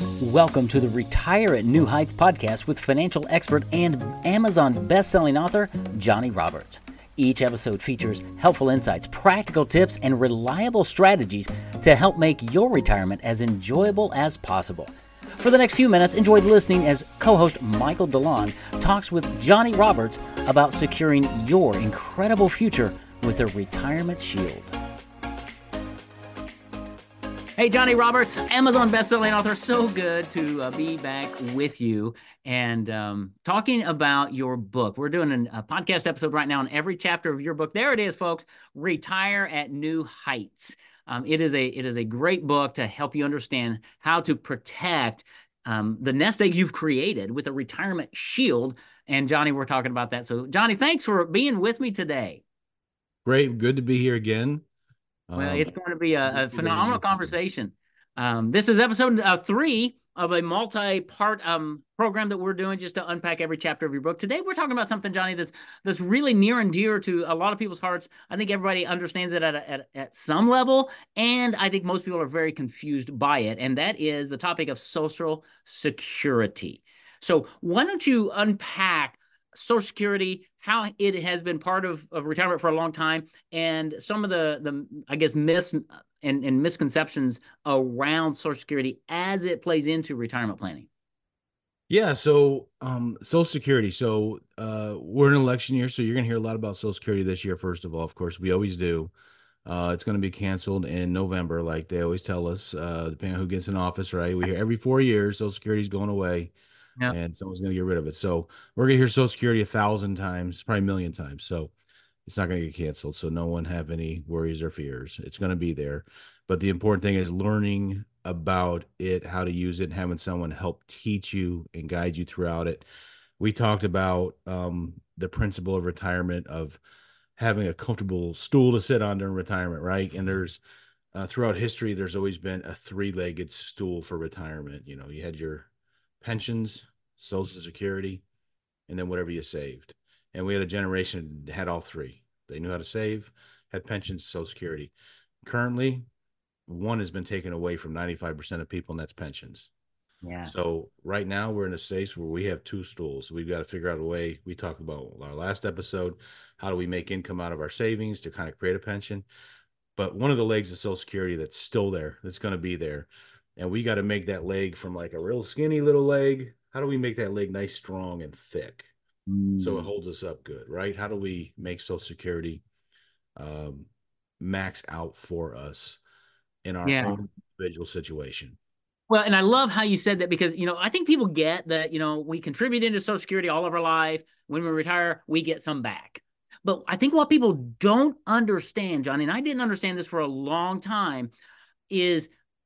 Welcome to the Retire at New Heights podcast with financial expert and Amazon best-selling author Johnny Roberts. Each episode features helpful insights, practical tips, and reliable strategies to help make your retirement as enjoyable as possible. For the next few minutes, enjoy listening as co-host Michael DeLon talks with Johnny Roberts about securing your incredible future with a retirement shield. Hey, Johnny Roberts, Amazon bestselling author. So good to be back with you and talking about your book. We're doing a podcast episode right now on every chapter of your book. There it is, folks. Retire at New Heights. It is a great book to help you understand how to protect the nest egg you've created with a retirement shield. And Johnny, we're talking about that. So, Johnny, thanks for being with me today. Great. Good to be here again. Well, it's going to be a phenomenal conversation. This is episode 3 of a multi-part program that we're doing just to unpack every chapter of your book. Today, we're talking about something, Johnny, that's really near and dear to a lot of people's hearts. I think everybody understands it at some level, and I think most people are very confused by it, and that is the topic of Social Security. So why don't you unpack Social Security, how it has been part of retirement for a long time, and some of the I guess myths and misconceptions around Social Security as it plays into retirement planning. Yeah, so Social Security. So we're in an election year, so you're going to hear a lot about Social Security this year, first of all. Of course, we always do. It's going to be canceled in November, like they always tell us, depending on who gets in office, right? We hear every 4 years, Social Security is going away. Yeah. And someone's going to get rid of it. So we're going to hear Social Security 1,000 times, probably a million times. So it's not going to get canceled. So no one have any worries or fears. It's going to be there. But the important thing is learning about it, how to use it, and having someone help teach you and guide you throughout it. We talked about the principle of retirement, of having a comfortable stool to sit on during retirement, right? And there's throughout history, there's always been a three-legged stool for retirement. You know, you had your pensions, Social Security, and then whatever you saved. And we had a generation that had all three. They knew how to save, had pensions, Social Security. Currently, one has been taken away from 95% of people, and that's pensions. Yes. So right now we're in a stage where we have two stools. We've got to figure out a way. We talked about our last episode. How do we make income out of our savings to kind of create a pension? But one of the legs of Social Security that's still there, that's going to be there, and we got to make that leg from like a real skinny little leg. How do we make that leg nice, strong, and thick so it holds us up good, right? How do we make Social Security max out for us in our Yeah. own individual situation? Well, and I love how you said that because, I think people get that, we contribute into Social Security all of our life. When we retire, we get some back. But I think what people don't understand, Johnny, and I didn't understand this for a long time, is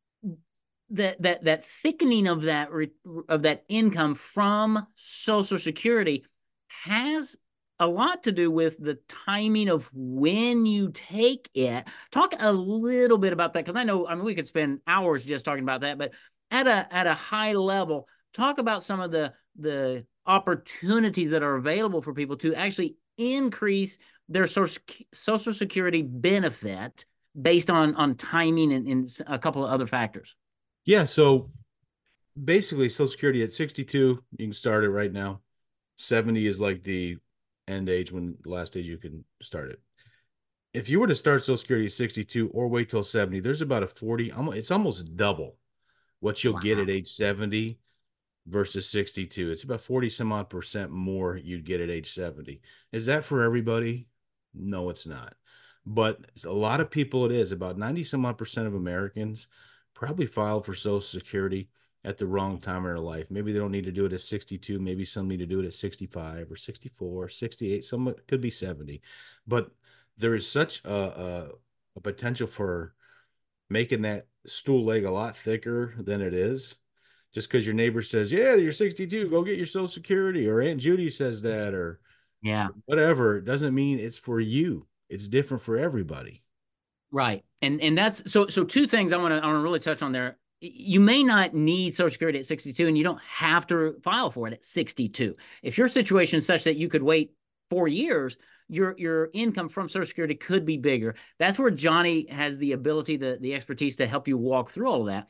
that thickening of that income from Social Security has a lot to do with the timing of when you take it. Talk a little bit about that, because I mean, we could spend hours just talking about that, but at a high level, talk about some of the opportunities that are available for people to actually increase their Social Security benefit based on timing and a couple of other factors. Yeah. So basically, Social Security at 62, you can start it right now. 70 is like the end age, when the last age you can start it. If you were to start Social Security at 62 or wait till 70, there's about a 40, it's almost double what you'll get Wow. at age 70 versus 62. It's about 40 some odd percent more you'd get at age 70. Is that for everybody? No, it's not. But a lot of people, it is. About 90 some odd percent of Americans probably filed for Social Security at the wrong time in their life. Maybe they don't need to do it at 62. Maybe some need to do it at 65 or 64, 68. Some could be 70. But there is such a potential for making that stool leg a lot thicker than it is. Just because your neighbor says, yeah, you're 62, go get your Social Security, or Aunt Judy says that, or Yeah. whatever, doesn't mean it's for you. It's different for everybody. Right. And that's so two things I want to really touch on there. You may not need Social Security at 62, and you don't have to file for it at 62. If your situation is such that you could wait 4 years, your income from Social Security could be bigger. That's where Johnny has the ability, the expertise to help you walk through all of that.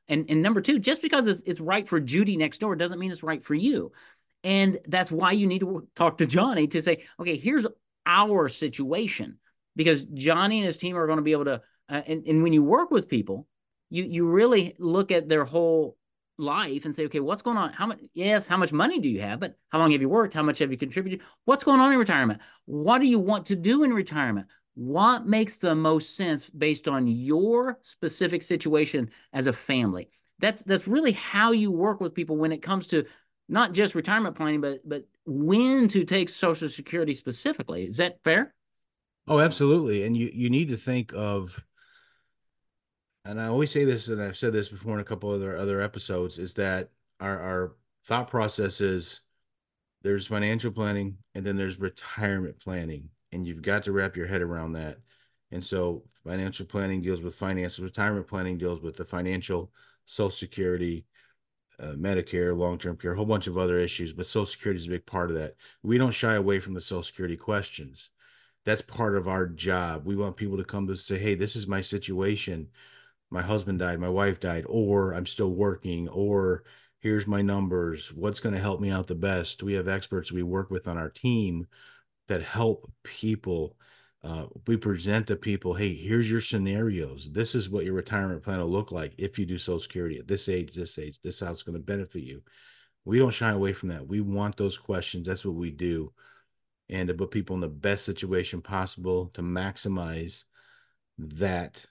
And number two, just because it's right for Judy next door doesn't mean it's right for you. And that's why you need to talk to Johnny to say, okay, here's our situation, because Johnny and his team are going to be able to. And when you work with people, you really look at their whole life and say, okay, what's going on? How much? Yes, how much money do you have? But how long have you worked? How much have you contributed? What's going on in retirement? What do you want to do in retirement? What makes the most sense based on your specific situation as a family? That's really how you work with people when it comes to not just retirement planning, but when to take Social Security specifically. Is that fair? Oh, absolutely. And you need to think of, and I always say this, and I've said this before in a couple other episodes, is that our thought process is there's financial planning and then there's retirement planning, and you've got to wrap your head around that. And so financial planning deals with finances, retirement planning deals with the financial, Social Security, Medicare, long-term care, a whole bunch of other issues, but Social Security is a big part of that. We don't shy away from the Social Security questions. That's part of our job. We want people to come to say, hey, this is my situation. My husband died, my wife died, or I'm still working, or here's my numbers. What's going to help me out the best? We have experts we work with on our team that help people. We present to people, hey, here's your scenarios. This is what your retirement plan will look like if you do Social Security at this age, this age. This is how it's going to benefit you. We don't shy away from that. We want those questions. That's what we do. And to put people in the best situation possible to maximize that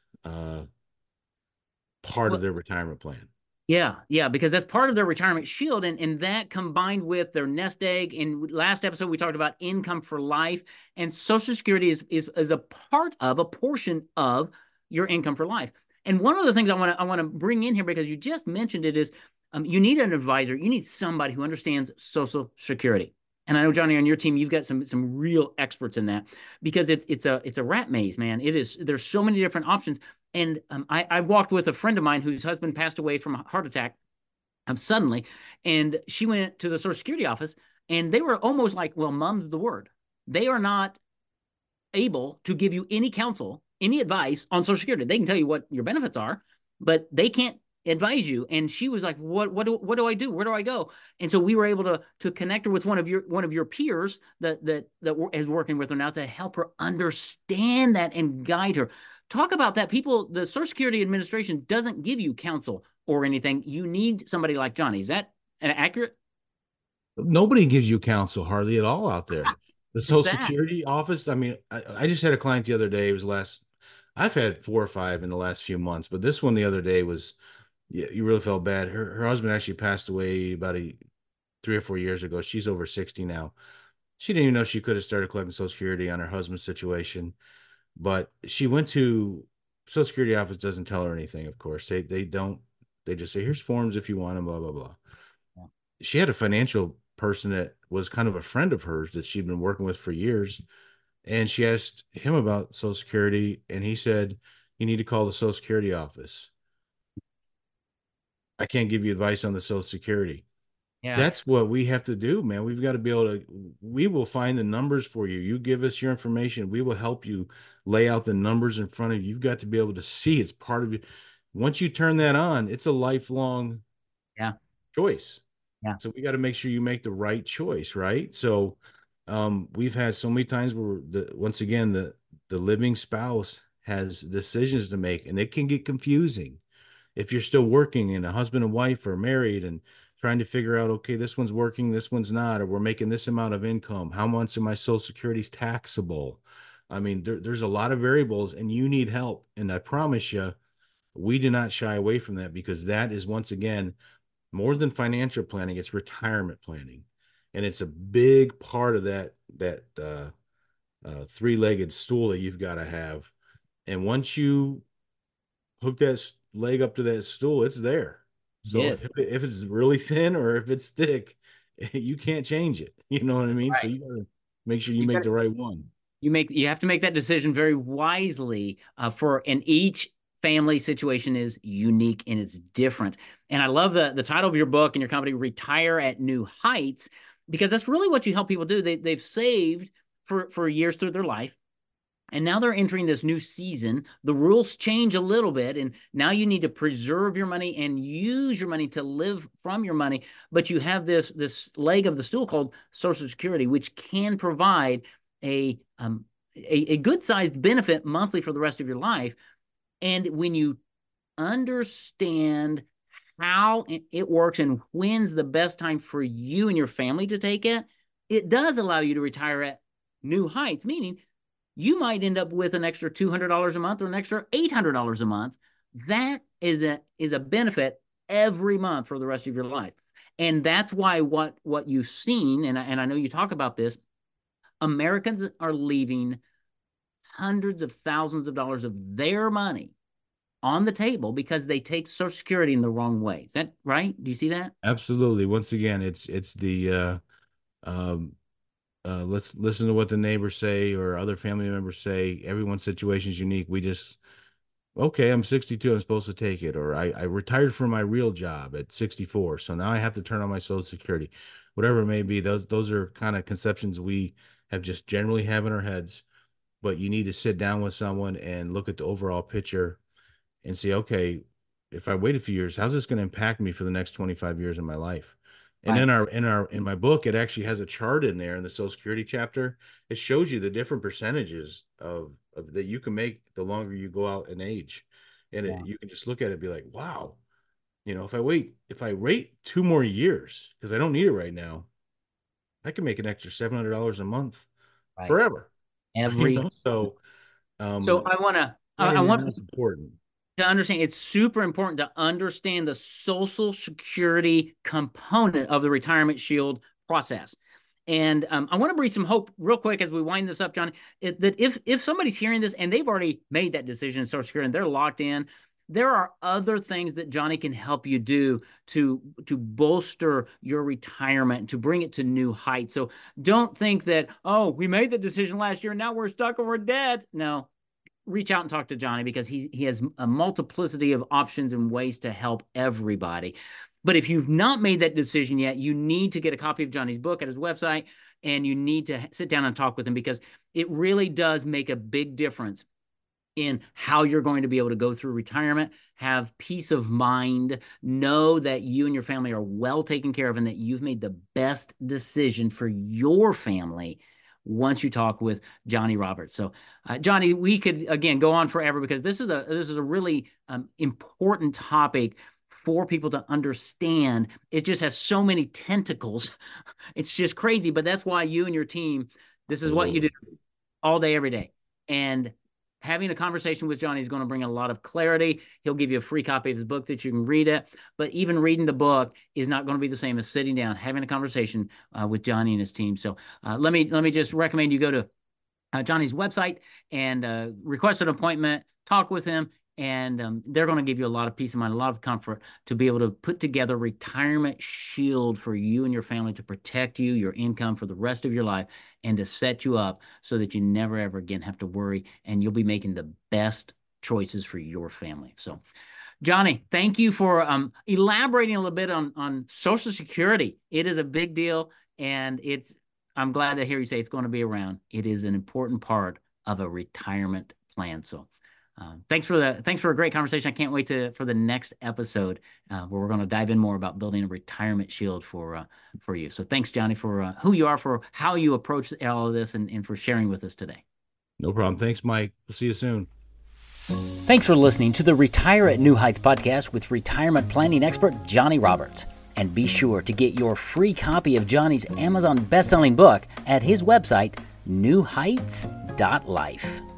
part of Well, their retirement plan. yeah, because that's part of their retirement shield, and that combined with their nest egg. In last episode, we talked about income for life, and Social Security is a part of a portion of your income for life. And one of the things I want to bring in here, because you just mentioned it, is you need an advisor. You need somebody who understands Social Security. And I know, Johnny, on your team, you've got some real experts in that, because it's a rat maze, man. It is. There's so many different options. And I walked with a friend of mine whose husband passed away from a heart attack suddenly, and she went to the Social Security office, and they were almost like, well, mum's the word. They are not able to give you any counsel, any advice on Social Security. They can tell you what your benefits are, but they can't advise you. And she was like, what do I do? Where do I go? And so we were able to connect her with one of your peers that is working with her now to help her understand that and guide her. Talk about that. People, the Social Security Administration doesn't give you counsel or anything. You need somebody like Johnny. Is that accurate? Nobody gives you counsel hardly at all out there. The It's Social sad. Security office, I mean, I just had a client the other day. It was I've had 4 or 5 in the last few months, but this one the other day was, yeah, you really felt bad. Her husband actually passed away about 3 or 4 years ago. She's over 60 now. She didn't even know she could have started collecting Social Security on her husband's situation, but she went to Social Security office, doesn't tell her anything, of course. They don't, they just say, here's forms if you want them, blah, blah, blah. She had a financial person that was kind of a friend of hers that she'd been working with for years. And she asked him about Social Security, and he said, you need to call the Social Security office. I can't give you advice on the Social Security. Yeah. That's what we have to do, man. We've got to be able to, we will find the numbers for you. You give us your information, we will help you lay out the numbers in front of you. You've got to be able to see it's part of you. Once you turn that on, it's a lifelong Yeah. choice. Yeah. So we got to make sure you make the right choice, right? So we've had so many times where once again the living spouse has decisions to make, and it can get confusing if you're still working and a husband and wife are married and trying to figure out, okay, this one's working, this one's not, or we're making this amount of income. How much of my Social Security is taxable? I mean, there's a lot of variables, and you need help. And I promise you, we do not shy away from that, because that is, once again, more than financial planning, it's retirement planning. And it's a big part of that three-legged stool that you've got to have. And once you hook that leg up to that stool, it's there. So Yes. if it's really thin or if it's thick, you can't change it. You know what I mean? So Right. you got to make sure you You make got the right one. you have to make that decision very wisely, for and each family situation is unique and it's different. And I love the title of your book and your company, Retire at New Heights, because that's really what you help people do. They've saved for years through their life, And now they're entering this new season. The rules change a little bit, and now you need to preserve your money and use your money to live from your money. But you have this leg of the stool called Social Security, which can provide a good sized benefit monthly for the rest of your life. And when you understand how it works and when's the best time for you and your family to take it, it does allow you to retire at new heights, meaning you might end up with an extra $200 a month or an extra $800 a month. That is a benefit every month for the rest of your life. And that's why what you've seen, and I know you talk about this, Americans are leaving hundreds of thousands of dollars of their money on the table because they take Social Security in the wrong way. Is that right? Do you see that? Absolutely. Once again, it's the let's listen to what the neighbors say or other family members say. Everyone's situation is unique. We just, okay, I'm 62, I'm supposed to take it. Or I retired from my real job at 64, so now I have to turn on my Social Security. Whatever it may be, those are kind of conceptions we have just generally have in our heads. But you need to sit down with someone and look at the overall picture and say, okay, if I wait a few years, how's this going to impact me for the next 25 years of my life? And Right. in my book, it actually has a chart in there in the Social Security chapter. It shows you the different percentages of that you can make the longer you go out in age. And Yeah. you can just look at it and be like, wow, if I wait 2 more years, because I don't need it right now, I can make an extra $700 a month Right. forever. Every So so I planning it want out is important. to understand it's super important to understand the Social Security component of the retirement shield process. And I want to breathe some hope real quick as we wind this up, John, that if somebody's hearing this and they've already made that decision in Social Security and they're locked in, there are other things that Johnny can help you do to bolster your retirement, to bring it to new heights. So don't think that, oh, we made the decision last year and now we're stuck and we're dead. No, reach out and talk to Johnny because he has a multiplicity of options and ways to help everybody. But if you've not made that decision yet, you need to get a copy of Johnny's book at his website, and you need to sit down and talk with him because it really does make a big difference in how you're going to be able to go through retirement, have peace of mind, know that you and your family are well taken care of and that you've made the best decision for your family once you talk with Johnny Roberts. So, Johnny, we could again go on forever because this is a really important topic for people to understand. It just has so many tentacles. It's just crazy, but that's why you and your team, this is what you do Absolutely. all day, every day. And having a conversation with Johnny is going to bring a lot of clarity. He'll give you a free copy of his book that you can read it. But even reading the book is not going to be the same as sitting down, having a conversation with Johnny and his team. So let me just recommend you go to Johnny's website and request an appointment, talk with him, and they're going to give you a lot of peace of mind, a lot of comfort to be able to put together a retirement shield for you and your family to protect you, your income for the rest of your life, and to set you up so that you never ever again have to worry, and you'll be making the best choices for your family. So, Johnny, thank you for elaborating a little bit on Social Security. It is a big deal, and I'm glad to hear you say it's going to be around. It is an important part of a retirement plan. So, thanks for a great conversation. I can't wait for the next episode where we're going to dive in more about building a retirement shield for you. So, thanks, Johnny, for who you are, for how you approach all of this, and for sharing with us today. No problem. Thanks, Mike. We'll see you soon. Thanks for listening to the Retire at New Heights podcast with retirement planning expert Johnny Roberts. And be sure to get your free copy of Johnny's Amazon best-selling book at his website, newheights.life.